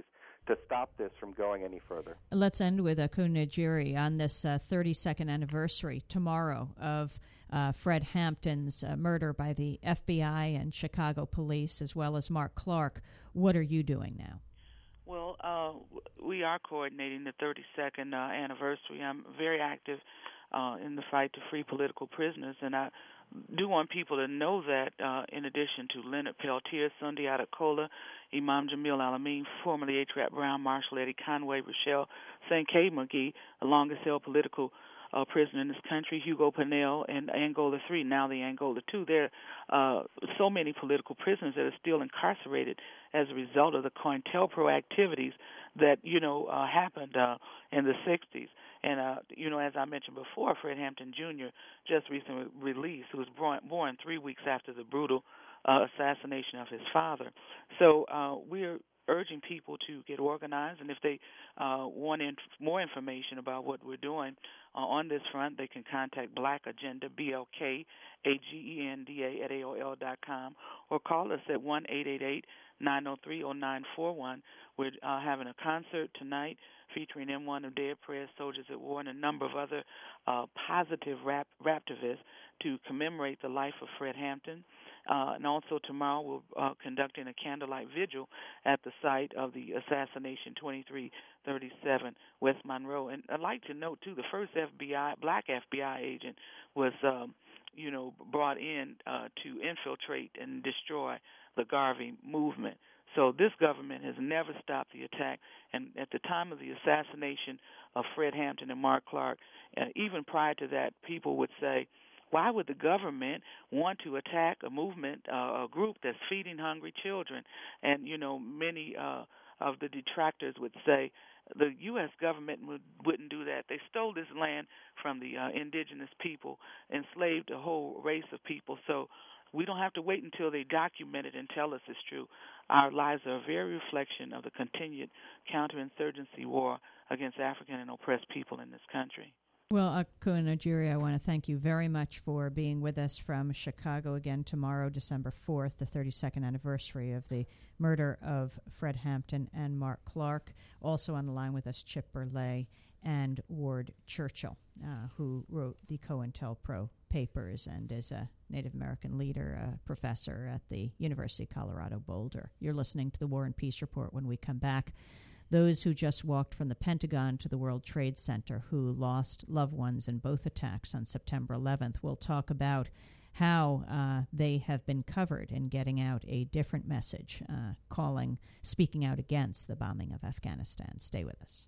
to stop this from going any further. Let's end with Akun Najiri on this uh, thirty-second anniversary tomorrow of uh, Fred Hampton's uh, murder by the F B I and Chicago police, as well as Mark Clark. What are you doing now? Well, uh, we are coordinating the thirty-second uh, anniversary. I'm very active uh, in the fight to free political prisoners, and I do want people to know that uh, in addition to Leonard Peltier, Sunday Adekola, Imam Jamil Alameen, formerly H. Rap Brown, Marshall Eddie Conway, Rochelle Saint K. McGee, the longest-held political uh, prisoner in this country, Hugo Pannell, and Angola three, now the Angola two. There are uh, so many political prisoners that are still incarcerated as a result of the COINTELPRO activities that, you know, uh, happened uh, in the sixties. And, uh, you know, as I mentioned before, Fred Hampton Junior just recently released, who was born, born three weeks after the brutal uh, assassination of his father. So uh, we're urging people to get organized, and if they uh, want inf- more information about what we're doing uh, on this front, they can contact Black Agenda, B L K A G E N D A, at A O L dot com, or call us at one eight eight eight, nine oh three, oh nine four one. We're uh, having a concert tonight featuring M one of Dead Prayers, Soldiers at War, and a number of other uh, positive rap raptivists to commemorate the life of Fred Hampton. Uh, and also tomorrow we're uh, conducting a candlelight vigil at the site of the assassination, twenty-three thirty-seven West Monroe. And I'd like to note, too, the first F B I, black F B I agent was, um, you know, brought in uh, to infiltrate and destroy the Garvey movement. So this government has never stopped the attack. And at the time of the assassination of Fred Hampton and Mark Clark, uh, even prior to that, people would say, why would the government want to attack a movement, uh, a group that's feeding hungry children? And, you know, many uh, of the detractors would say the U S government would, wouldn't do that. They stole this land from the uh, indigenous people, enslaved a whole race of people. So we don't have to wait until they document it and tell us it's true. Our lives are a very reflection of the continued counterinsurgency war against African and oppressed people in this country. Well, Akun Najiri, I want to thank you very much for being with us from Chicago again tomorrow, December fourth, the thirty-second anniversary of the murder of Fred Hampton and Mark Clark. Also on the line with us, Chip Burley and Ward Churchill, uh, who wrote the COINTELPRO papers and is a Native American leader, a professor at the University of Colorado Boulder. You're listening to the War and Peace Report. When we come back, those who just walked from the Pentagon to the World Trade Center who lost loved ones in both attacks on September eleventh will talk about how uh, they have been covered in getting out a different message, uh, calling, speaking out against the bombing of Afghanistan. Stay with us.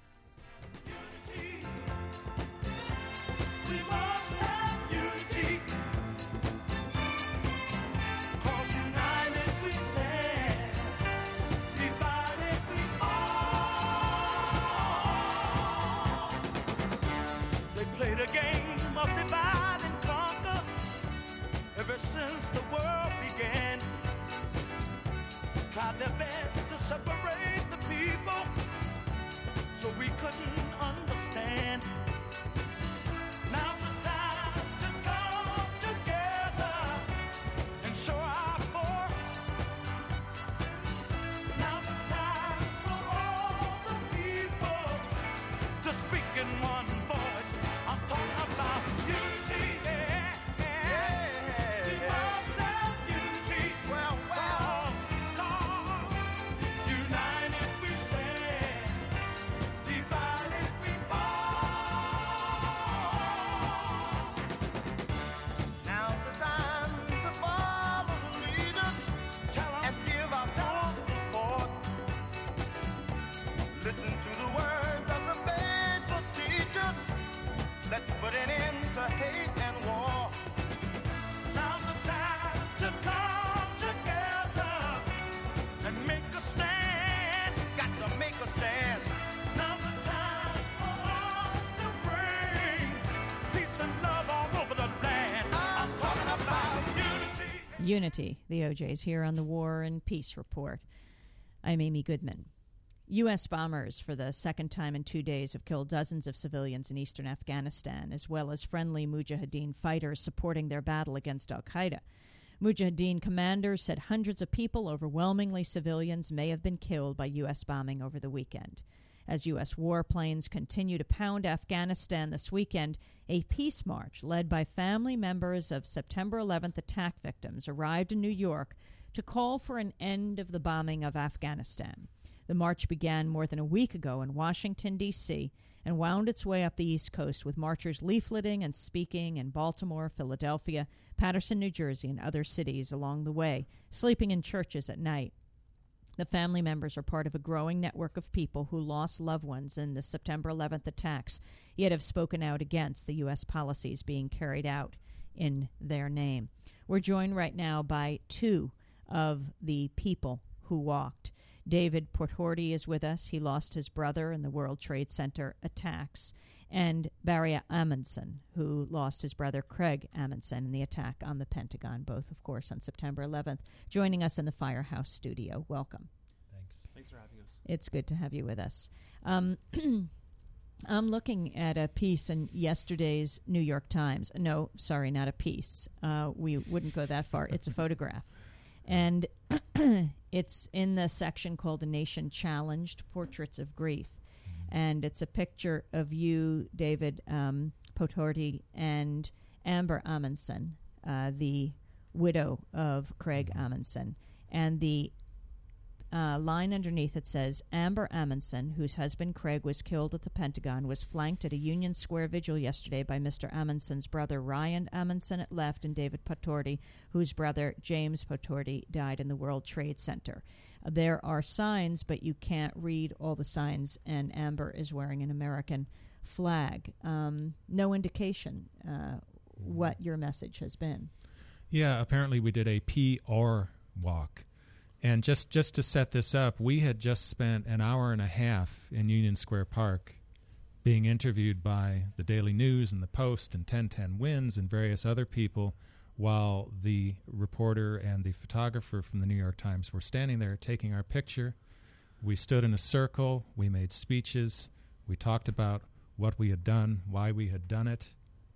Unity. We must have unity. 'Cause united we stand, divided we fall. They played a game of divide and conquer ever since the world began. Tried their best to separate the people so we couldn't understand. Now's the time to come together and show our force. Now's the time for all the people to speak in one voice. I'm talking about unity. Yeah, yeah. We must have unity. Well, well, 'cause united we stand, divided we fall. Now's the time to follow the leader and give our full support. Listen to the words of the faithful teacher. Let's put an end to hate and war. Now's the time to come together and make a stand. Got to make a stand. Now's the time for us to bring peace and love all over the land. I'm talking about unity. Unity, the O Js here on the War and Peace Report. I'm Amy Goodman. U S bombers for the second time in two days have killed dozens of civilians in eastern Afghanistan, as well as friendly Mujahideen fighters supporting their battle against al-Qaeda. Mujahideen commanders said hundreds of people, overwhelmingly civilians, may have been killed by U S bombing over the weekend. As U S warplanes continue to pound Afghanistan this weekend, a peace march led by family members of September eleventh attack victims arrived in New York to call for an end of the bombing of Afghanistan. The march began more than a week ago in Washington, D C, and wound its way up the East Coast with marchers leafleting and speaking in Baltimore, Philadelphia, Paterson, New Jersey, and other cities along the way, sleeping in churches at night. The family members are part of a growing network of people who lost loved ones in the September eleventh attacks, yet have spoken out against the U S policies being carried out in their name. We're joined right now by two of the people who walked. David Porthorty is with us. He lost his brother in the World Trade Center attacks. And Barry Amundson, who lost his brother Craig Amundson in the attack on the Pentagon, both, of course, on September eleventh, joining us in the Firehouse studio. Welcome. Thanks. Thanks for having us. It's good to have you with us. Um, I'm looking at a piece in yesterday's New York Times. No, sorry, not a piece. Uh, we wouldn't go that far. It's a photograph. And it's in the section called The Nation Challenged, Portraits of Grief. And it's a picture of you, David um, Porthorty, and Amber Amundson, uh, the widow of Craig Amundson. And the uh, line underneath it says, Amber Amundson, whose husband Craig was killed at the Pentagon, was flanked at a Union Square vigil yesterday by Mister Amundson's brother Ryan Amundson at left and David Porthorty, whose brother James Porthorty died in the World Trade Center. Uh, there are signs, but you can't read all the signs, and Amber is wearing an American flag. Um, no indication uh, what your message has been. Yeah, apparently we did a P R walk. And just, just to set this up, we had just spent an hour and a half in Union Square Park being interviewed by the Daily News and the Post and ten ten Wins and various other people, while the reporter and the photographer from the New York Times were standing there taking our picture. We stood in a circle. We made speeches. We talked about what we had done, why we had done it.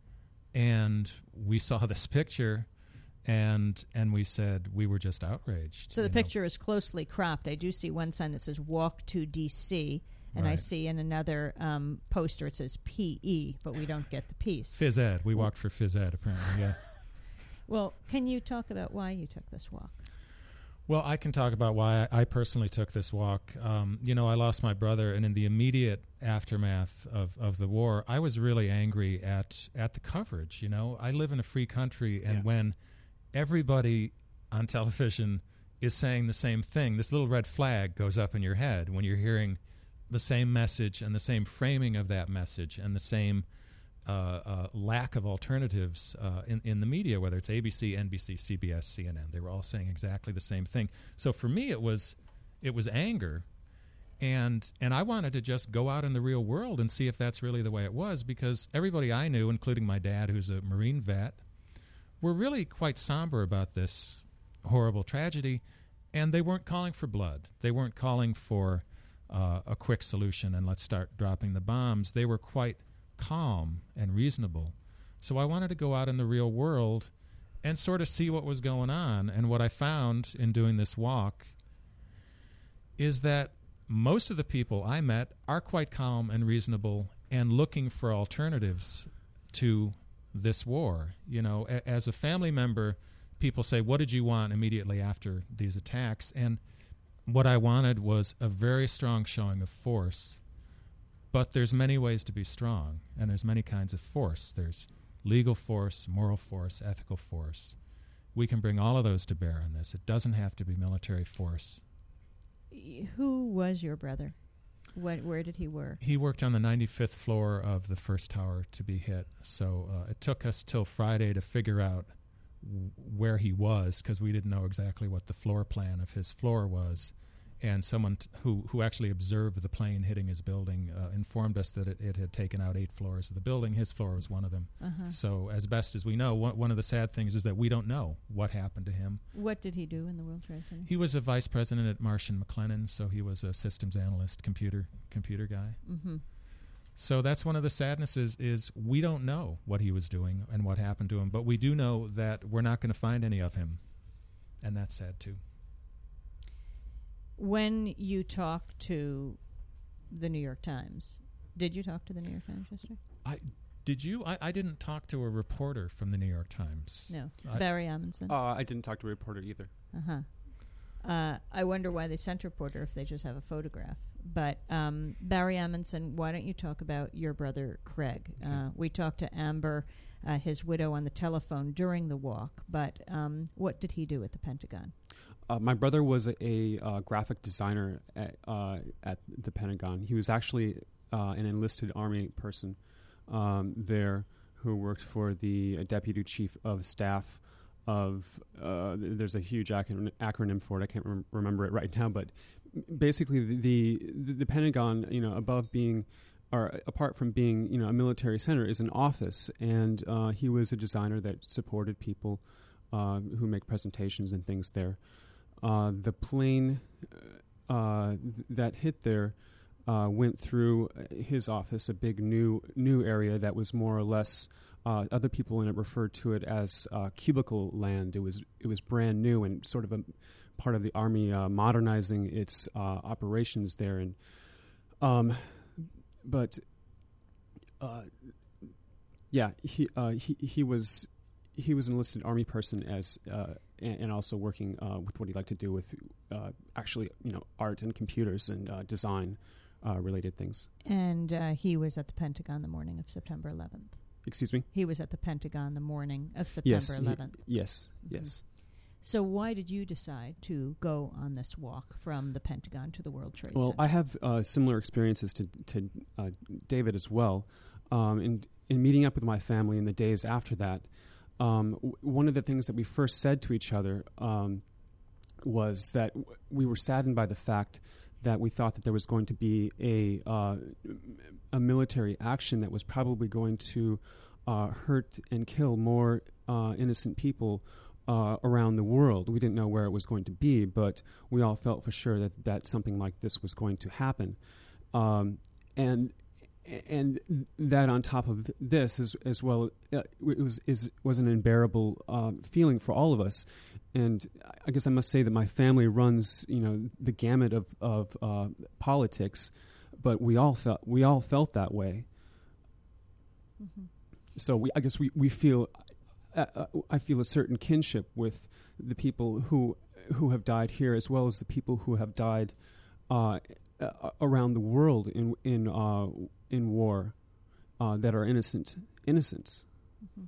And we saw this picture. And and we said we were just outraged. So the know. picture is closely cropped. I do see one sign that says "Walk to D C," and right. I see in another um, poster it says P E, but we don't get the piece. Phys Ed. We walked for Phys Ed, apparently, yeah. Well, can you talk about why you took this walk? Well, I can talk about why I, I personally took this walk. Um, you know, I lost my brother, and in the immediate aftermath of, of the war, I was really angry at, at the coverage. You know, I live in a free country, and yeah. when everybody on television is saying the same thing, this little red flag goes up in your head when you're hearing the same message and the same framing of that message and the same uh, uh, lack of alternatives uh, in, in the media, whether it's A B C, N B C, C B S, C N N. They were all saying exactly the same thing. So for me, it was it was anger, and and I wanted to just go out in the real world and see if that's really the way it was, because everybody I knew, including my dad, who's a Marine vet, were really quite somber about this horrible tragedy, and they weren't calling for blood. They weren't calling for uh, a quick solution and let's start dropping the bombs. They were quite calm and reasonable. So I wanted to go out in the real world and sort of see what was going on. And what I found in doing this walk is that most of the people I met are quite calm and reasonable and looking for alternatives to this war. You know, a- as a family member, people say, what did you want immediately after these attacks? And what I wanted was a very strong showing of force. But there's many ways to be strong, and there's many kinds of force. There's legal force, moral force, ethical force. We can bring all of those to bear on this. It doesn't have to be military force. Who was your brother? What, where did he work? He worked on the ninety-fifth floor of the first tower to be hit. So uh, it took us till Friday to figure out w- where he was, because we didn't know exactly what the floor plan of his floor was. And someone t- who, who actually observed the plane hitting his building uh, informed us that it, it had taken out eight floors of the building. His floor was one of them. Uh-huh. So as best as we know, one, one of the sad things is that we don't know what happened to him. What did he do in the World Trade Center? He was a vice president at Marsh and McLennan, so he was a systems analyst, computer computer guy. Mm-hmm. So that's one of the sadnesses, is we don't know what he was doing and what happened to him, but we do know that we're not going to find any of him and that's sad too. When you talk to the New York Times, did you talk to the New York Times yesterday? I did you? I, I didn't talk to a reporter from the New York Times. No, I, Barry Amundsen. Uh, I didn't talk to a reporter either. Uh-huh. Uh, I wonder why they sent a reporter if they just have a photograph. But um, Barry Amundsen, why don't you talk about your brother Craig? Okay. Uh, we talked to Amber, uh, his widow, on the telephone during the walk. But um, what did he do at the Pentagon? Uh, my brother was a, a uh, graphic designer at, uh, at the Pentagon. He was actually uh, an enlisted Army person um, there who worked for the uh, Deputy Chief of Staff of, uh, th- there's a huge acron- acronym for it. I can't rem- remember it right now, but basically the, the the Pentagon, you know, above being, or apart from being, you know, a military center, is an office, and uh, he was a designer that supported people uh, who make presentations and things there. Uh, the plane uh, th- that hit there uh, went through his office, a big new new area that was more or less. Uh, other people in it referred to it as uh, cubicle land. It was it was brand new and sort of a part of the Army uh, modernizing its uh, operations there. And um, but uh, yeah, he uh, he he was he was an enlisted Army person as uh, and, and also working uh, with what he liked to do with uh, actually you know art and computers and uh, design uh, related things. And uh, he was at the Pentagon the morning of September eleventh. Excuse me? He was at the Pentagon the morning of Yes, September he- eleventh. yes, Mhm. yes. So why did you decide to go on this walk from the Pentagon to the World Trade Well, Center? I have uh, similar experiences to to uh, David as well. Um, in in meeting up with my family in the days after that, um, w- one of the things that we first said to each other um, was that w- we were saddened by the fact that we thought that there was going to be a uh, a military action that was probably going to uh, hurt and kill more uh, innocent people uh, around the world. We didn't know where it was going to be, but we all felt for sure that, that something like this was going to happen. Um, and and that on top of th- this as as well, uh, it was is was an unbearable uh, feeling for all of us. And I guess I must say that my family runs, you know, the gamut of of uh, politics, but we all felt we all felt that way. Mhm. So we, I guess we we feel, uh, uh, I feel a certain kinship with the people who who have died here, as well as the people who have died uh, uh, around the world in in uh, in war uh, that are innocent innocents. Mhm.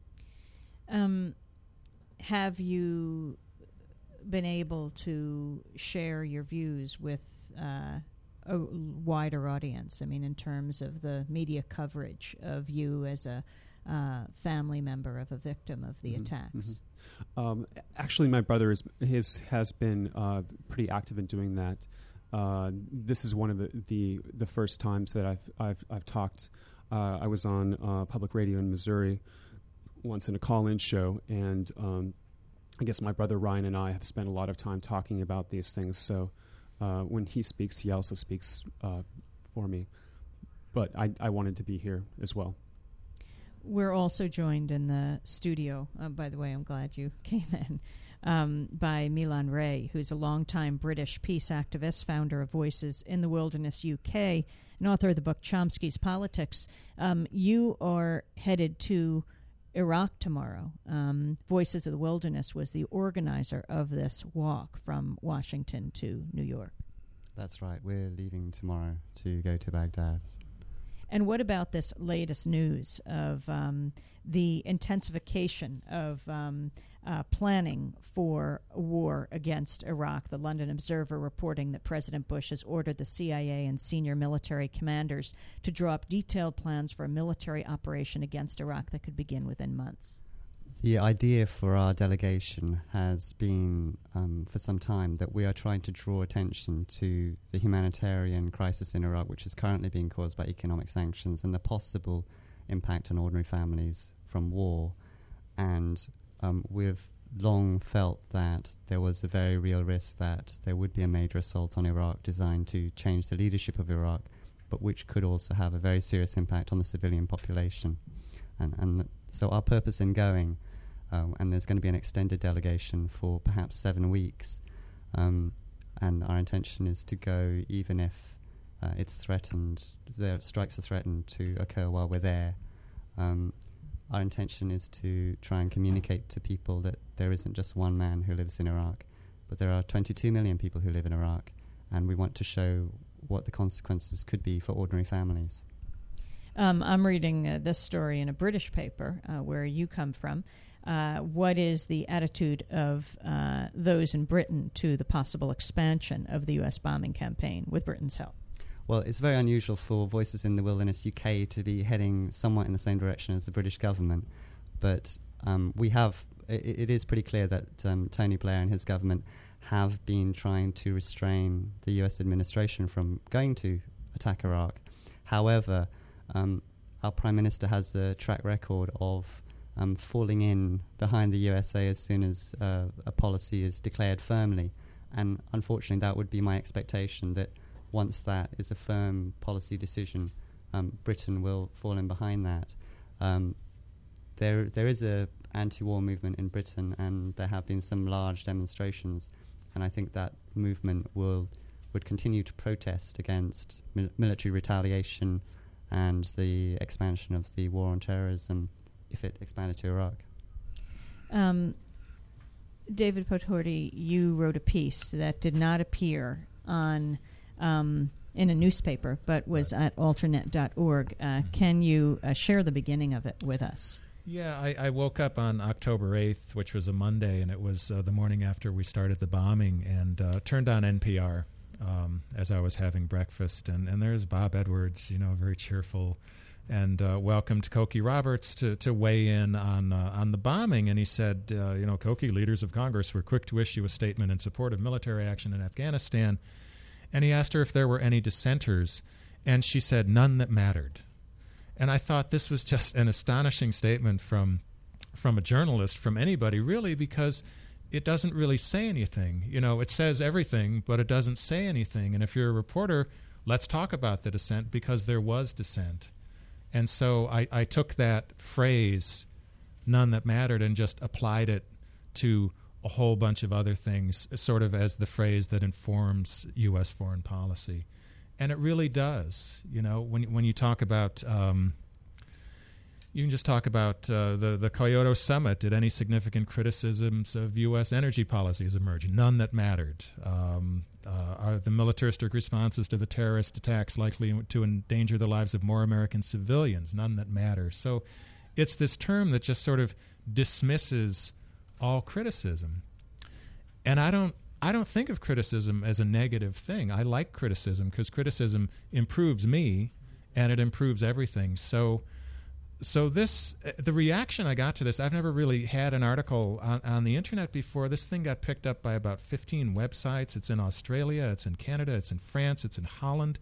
Um, have you been able to share your views with uh, a wider audience? I mean, in terms of the media coverage of you as a uh, family member of a victim of the Mhm, attacks. mhm. Um, actually, my brother is his has been uh, pretty active in doing that. Uh, this is one of the, the, the first times that I've I've I've talked. Uh, I was on uh, public radio in Missouri once in a call-in show, and um, I guess my brother Ryan and I have spent a lot of time talking about these things. So uh, when he speaks, he also speaks uh, for me. But I, I wanted to be here as well. We're also joined in the studio, uh, by the way, I'm glad you came in, um, by Milan Ray, who's a longtime British peace activist, founder of Voices in the Wilderness U K, and author of the book Chomsky's Politics. Um, you are headed to Iraq tomorrow. Um, Voices of the Wilderness was the organizer of this walk from Washington to New York. That's right. We're leaving tomorrow to go to Baghdad. And what about this latest news of um, the intensification of um, uh, planning for a war against Iraq? The London Observer reporting that President Bush has ordered the C I A and senior military commanders to draw up detailed plans for a military operation against Iraq that could begin within months. The idea for our delegation has been um, for some time that we are trying to draw attention to the humanitarian crisis in Iraq, which is currently being caused by economic sanctions and the possible impact on ordinary families from war. And um, we've long felt that there was a very real risk that there would be a major assault on Iraq designed to change the leadership of Iraq, but which could also have a very serious impact on the civilian population. And, and so our purpose in going um, and there's going to be an extended delegation for perhaps seven weeks. Um, and our intention is to go even if uh, it's threatened, the strikes are threatened to occur while we're there. Um, our intention is to try and communicate to people that there isn't just one man who lives in Iraq, but there are twenty-two million people who live in Iraq, and we want to show what the consequences could be for ordinary families. Um, I'm reading uh, this story in a British paper uh, where you come from. Uh, what is the attitude of uh, those in Britain to the possible expansion of the U S bombing campaign with Britain's help? Well, it's very unusual for Voices in the Wilderness U K to be heading somewhat in the same direction as the British government, but um, we have, it, it is pretty clear that um, Tony Blair and his government have been trying to restrain the U S administration from going to attack Iraq. However, um, our Prime Minister has a track record of um, falling in behind the U S A as soon as uh, a policy is declared firmly. And unfortunately, that would be my expectation, that once that is a firm policy decision, um, Britain will fall in behind that. Um, there, there is a anti-war movement in Britain, and there have been some large demonstrations, and I think that movement will would continue to protest against mil- military retaliation and the expansion of the war on terrorism if it expanded to Iraq. Um, David Potordi, you wrote a piece that did not appear on um, in a newspaper, but was at alternet dot org. Uh, mm-hmm. Can you uh, share the beginning of it with us? Yeah, I, I woke up on October eighth, which was a Monday, and it was uh, the morning after we started the bombing, and uh, turned on N P R um, as I was having breakfast, and, and there's Bob Edwards, you know, very cheerful, and uh, welcomed Cokie Roberts to, to weigh in on uh, on the bombing, and he said, uh, you know, Cokie, leaders of Congress were quick to issue a statement in support of military action in Afghanistan, and he asked her if there were any dissenters, and she said none that mattered. And I thought this was just an astonishing statement from from a journalist, from anybody, really, because it doesn't really say anything. You know, it says everything, but it doesn't say anything. And if you're a reporter, let's talk about the dissent, because there was dissent. And so I, I took that phrase, none that mattered, and just applied it to a whole bunch of other things, sort of as the phrase that informs U S foreign policy. And it really does. You know, when when you talk about, um, you can just talk about uh, the, the Kyoto Summit. Did any significant criticisms of U S energy policies emerge? None that mattered. Um, uh, are the militaristic responses to the terrorist attacks likely to endanger the lives of more American civilians? None that matter. So it's this term that just sort of dismisses all criticism. And I don't I don't think of criticism as a negative thing. I like criticism because criticism improves me, and it improves everything. So, so this uh, the reaction I got to this, I've never really had an article on, on the internet before. This thing got picked up by about fifteen websites. It's in Australia, it's in Canada, it's in France, it's in Holland.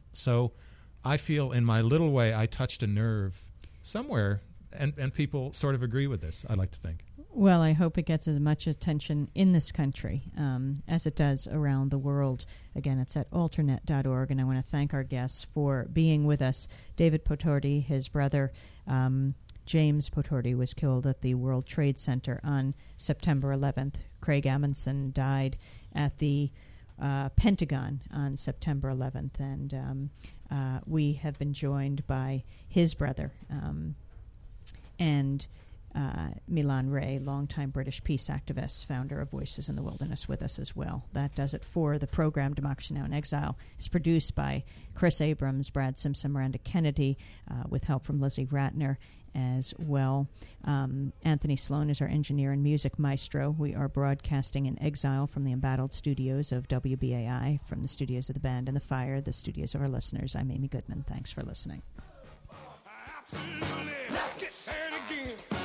So I feel in my little way I touched a nerve somewhere, and, and people sort of agree with this, I like to think. Well, I hope it gets as much attention in this country um, as it does around the world. Again, it's at alternet dot org, and I want to thank our guests for being with us. David Potordi, his brother, um, James Potordi, was killed at the World Trade Center on September eleventh. Craig Amundsen died at the uh, Pentagon on September eleventh, and um, uh, we have been joined by his brother um, and Uh, Milan Ray, longtime British peace activist, founder of Voices in the Wilderness, with us as well. That does it for the program Democracy Now! In Exile. It's produced by Chris Abrams, Brad Simpson, Miranda Kennedy, uh, with help from Lizzie Ratner as well. Um, Anthony Sloan is our engineer and music maestro. We are broadcasting in exile from the embattled studios of W B A I, from the studios of the Band and the Fire, the studios of our listeners. I'm Amy Goodman. Thanks for listening. Absolutely. Let's get sad again.